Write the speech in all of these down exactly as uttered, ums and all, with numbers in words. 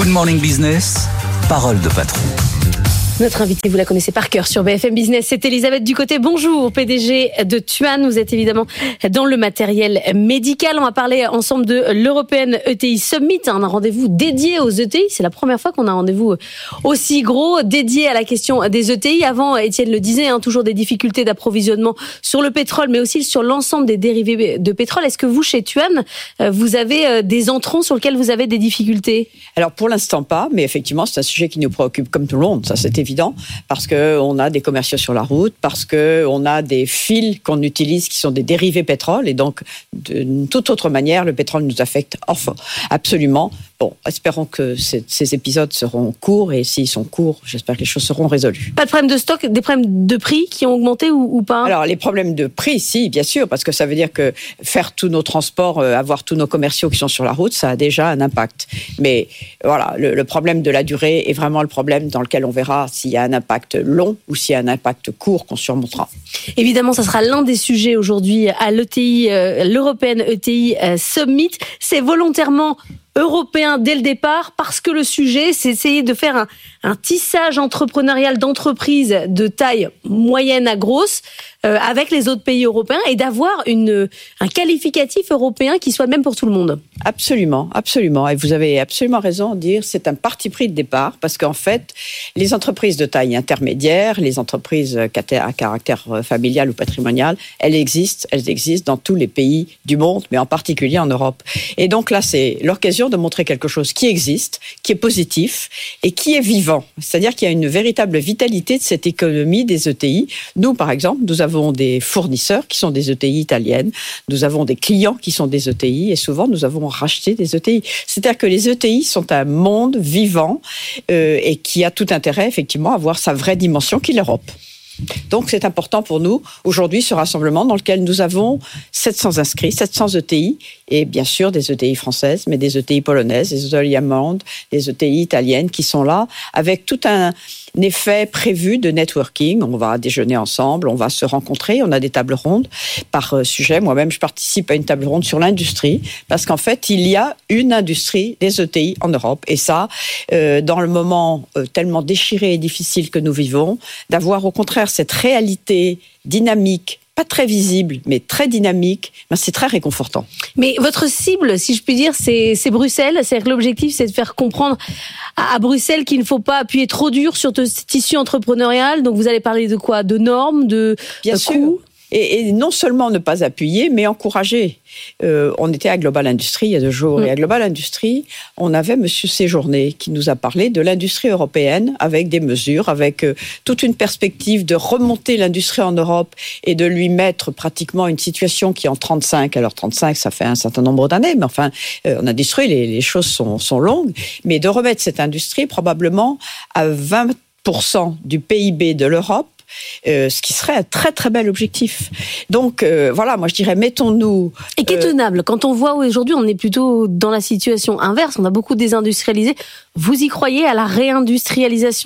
Good Morning Business, parole de patron. Notre invitée, vous la connaissez par cœur sur B F M Business, c'est Elisabeth Ducoté. Bonjour, P D G de Tuan. Vous êtes évidemment dans le matériel médical. On va parler ensemble de l'European E T I Summit, un rendez-vous dédié aux E T I. C'est la première fois qu'on a un rendez-vous aussi gros, dédié à la question des E T I. Avant, Étienne le disait, hein, toujours des difficultés d'approvisionnement sur le pétrole, mais aussi sur l'ensemble des dérivés de pétrole. Est-ce que vous, chez Tuan, vous avez des entrants sur lesquels vous avez des difficultés ? Alors, pour l'instant pas, mais effectivement, c'est un sujet qui nous préoccupe comme tout le monde. Ça, c'était évident, parce qu'on a des commerciaux sur la route, parce qu'on a des fils qu'on utilise qui sont des dérivés pétrole, et donc, d'une toute autre manière, le pétrole nous affecte enfin, absolument. Bon, espérons que ces, ces épisodes seront courts, et s'ils sont courts, j'espère que les choses seront résolues. Pas de problème de stock, des problèmes de prix qui ont augmenté ou, ou pas ? Alors, les problèmes de prix, si, bien sûr, parce que ça veut dire que faire tous nos transports, euh, avoir tous nos commerciaux qui sont sur la route, ça a déjà un impact. Mais voilà, le, le problème de la durée est vraiment le problème dans lequel on verra s'il y a un impact long ou s'il y a un impact court qu'on surmontera. Évidemment, ça sera l'un des sujets aujourd'hui à l'E T I, euh, l'European E T I euh, Summit. C'est volontairement européen dès le départ parce que le sujet, c'est essayer de faire un, un tissage entrepreneurial d'entreprises de taille moyenne à grosse euh, avec les autres pays européens et d'avoir une, un qualificatif européen qui soit le même pour tout le monde. Absolument, absolument. Et vous avez absolument raison de dire c'est un parti pris de départ parce qu'en fait, les entreprises de taille intermédiaire, les entreprises à caractère familial ou patrimonial, elles existent, elles existent dans tous les pays du monde, mais en particulier en Europe. Et donc là, c'est l'occasion de montrer quelque chose qui existe, qui est positif et qui est vivant. C'est-à-dire qu'il y a une véritable vitalité de cette économie des E T I. Nous, par exemple, nous avons des fournisseurs qui sont des E T I italiennes, nous avons des clients qui sont des E T I et souvent nous avons racheté des E T I. C'est-à-dire que les E T I sont un monde vivant euh, et qui a tout intérêt, effectivement, à avoir sa vraie dimension qui est l'Europe. Donc, c'est important pour nous, aujourd'hui, ce rassemblement dans lequel nous avons sept cents inscrits, sept cents E T I, et bien sûr des E T I françaises, mais des E T I polonaises, des E T I allemandes, des E T I italiennes qui sont là, avec tout un effet prévu de networking. On va déjeuner ensemble, on va se rencontrer, on a des tables rondes par sujet. Moi-même, je participe à une table ronde sur l'industrie, parce qu'en fait, il y a une industrie des E T I en Europe, et ça, euh, dans le moment euh, tellement déchiré et difficile que nous vivons, d'avoir au contraire cette réalité dynamique, pas très visible, mais très dynamique, ben c'est très réconfortant. Mais votre cible, si je puis dire, c'est, c'est Bruxelles. C'est-à-dire que l'objectif, c'est de faire comprendre à, à Bruxelles qu'il ne faut pas appuyer trop dur sur ce tissu entrepreneurial. Donc, vous allez parler de quoi ? De normes, de, Bien de sûr. coûts ? Et, et non seulement ne pas appuyer, mais encourager. Euh, on était à Global Industrie il y a deux jours, mmh. et à Global Industrie, on avait M. Séjourné qui nous a parlé de l'industrie européenne avec des mesures, avec euh, toute une perspective de remonter l'industrie en Europe et de lui mettre pratiquement une situation qui en trente-cinq, alors trente-cinq, ça fait un certain nombre d'années, mais enfin, euh, en industrie, les, les choses sont, sont longues, mais de remettre cette industrie probablement à vingt pour cent du P I B de l'Europe, Euh, ce qui serait un très très bel objectif. Donc euh, voilà, moi je dirais mettons-nous... Et qui est tenable. Quand on voit aujourd'hui, on est plutôt dans la situation inverse, on a beaucoup désindustrialisé. Vous y croyez à la réindustrialisation ?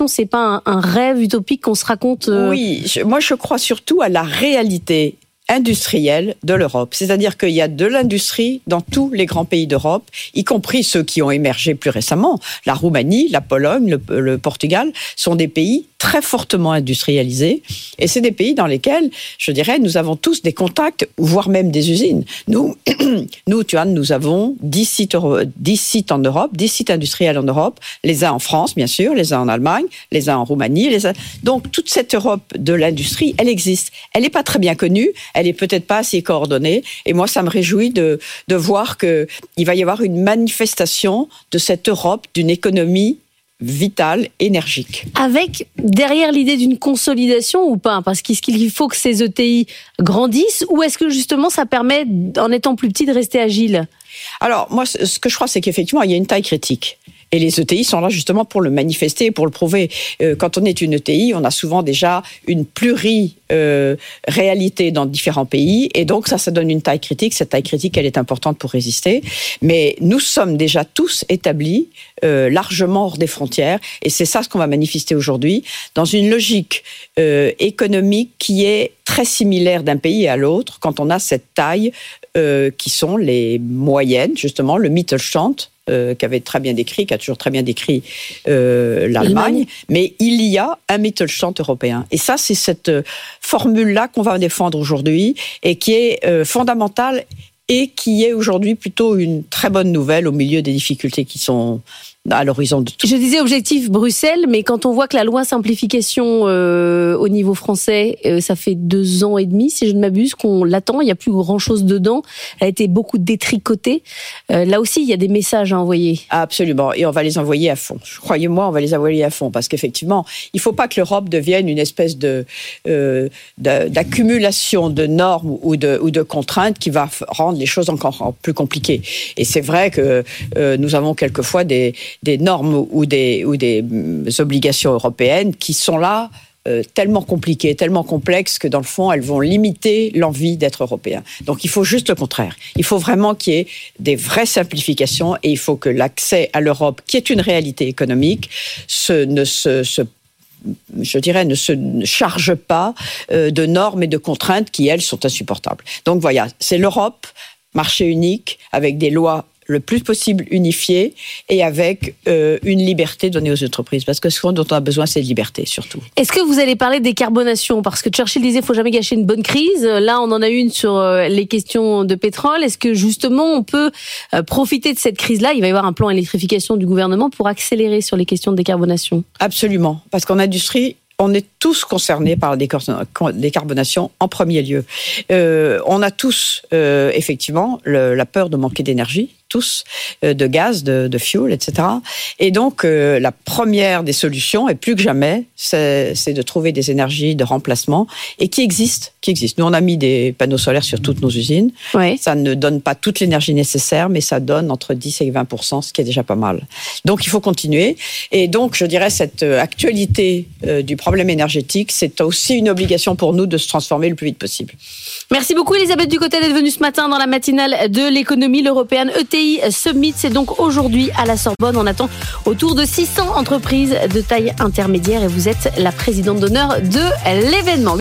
C'est pas un, un rêve utopique qu'on se raconte euh... Oui, je, moi je crois surtout à la réalité industrielle de l'Europe. C'est-à-dire qu'il y a de l'industrie dans tous les grands pays d'Europe, y compris ceux qui ont émergé plus récemment. La Roumanie, la Pologne, le, le Portugal sont des pays très fortement industrialisés. Et c'est des pays dans lesquels, je dirais, nous avons tous des contacts, voire même des usines. Nous, nous tu vois, nous avons dix sites, dix sites en Europe, dix sites industriels en Europe, les uns en France, bien sûr, les uns en Allemagne, les uns en Roumanie. Les uns... Donc, toute cette Europe de l'industrie, elle existe. Elle n'est pas très bien connue, elle n'est peut-être pas assez coordonnée. Et moi, ça me réjouit de, de voir qu'il va y avoir une manifestation de cette Europe, d'une économie vitale, énergique. Avec derrière l'idée d'une consolidation ou pas ? Parce qu'il faut que ces E T I grandissent, ou est-ce que justement ça permet, en étant plus petit, de rester agile ? Alors, moi, ce que je crois, c'est qu'effectivement, il y a une taille critique. Et les E T I sont là justement pour le manifester, pour le prouver. Euh, quand on est une E T I, on a souvent déjà une pluri-réalité euh, dans différents pays. Et donc, ça, ça donne une taille critique. Cette taille critique, elle est importante pour résister. Mais nous sommes déjà tous établis euh, largement hors des frontières. Et c'est ça ce qu'on va manifester aujourd'hui, dans une logique euh, économique qui est très similaire d'un pays à l'autre, quand on a cette taille euh, qui sont les moyennes, justement, le Mittelstand, euh, qu'avait très bien décrit, qui a toujours très bien décrit euh, l'Allemagne, mais il y a un Mittelstand européen. Et ça, c'est cette formule-là qu'on va défendre aujourd'hui et qui est euh, fondamentale et qui est aujourd'hui plutôt une très bonne nouvelle au milieu des difficultés qui sont à l'horizon de tout. Je disais objectif Bruxelles, mais quand on voit que la loi simplification euh, au niveau français, euh, ça fait deux ans et demi, si je ne m'abuse, qu'on l'attend, il n'y a plus grand-chose dedans, elle a été beaucoup détricotée. Euh, là aussi, il y a des messages à envoyer. Absolument, et on va les envoyer à fond. Croyez-moi, on va les envoyer à fond, parce qu'effectivement, il ne faut pas que l'Europe devienne une espèce de, euh, de, d'accumulation de normes ou de, ou de contraintes qui va rendre les choses encore plus compliquées. Et c'est vrai que euh, nous avons quelquefois des des normes ou des, ou des obligations européennes qui sont là euh, tellement compliquées, tellement complexes que dans le fond, elles vont limiter l'envie d'être européen. Donc il faut juste le contraire. Il faut vraiment qu'il y ait des vraies simplifications et il faut que l'accès à l'Europe, qui est une réalité économique, se, ne se, se je dirais, ne se charge pas euh, de normes et de contraintes qui, elles, sont insupportables. Donc voilà, c'est l'Europe, marché unique, avec des lois le plus possible unifié et avec euh, une liberté donnée aux entreprises. Parce que ce dont on a besoin, c'est de liberté, surtout. Est-ce que vous allez parler de décarbonation ? Parce que Churchill disait qu'il ne faut jamais gâcher une bonne crise. Là, on en a une sur les questions de pétrole. Est-ce que, justement, on peut profiter de cette crise-là ? Il va y avoir un plan électrification du gouvernement pour accélérer sur les questions de décarbonation. Absolument. Parce qu'en industrie, on est tous concernés par la décarbonation en premier lieu. Euh, on a tous, euh, effectivement, le, la peur de manquer d'énergie, tous, euh, de gaz, de, de fuel, et cetera. Et donc, euh, la première des solutions, et plus que jamais, c'est, c'est de trouver des énergies de remplacement et qui existent, qui existent. Nous, on a mis des panneaux solaires sur toutes nos usines. Ouais. Ça ne donne pas toute l'énergie nécessaire, mais ça donne entre dix et vingt pour cent, ce qui est déjà pas mal. Donc, il faut continuer. Et donc, je dirais, cette actualité euh, du problème énergétique, c'est aussi une obligation pour nous de se transformer le plus vite possible. Merci beaucoup, Elisabeth Ducotet, d'être venue ce matin dans la matinale de l'économie. L'European E T I Summit, c'est donc aujourd'hui à la Sorbonne. On attend autour de six cents entreprises de taille intermédiaire et vous êtes la présidente d'honneur de l'événement.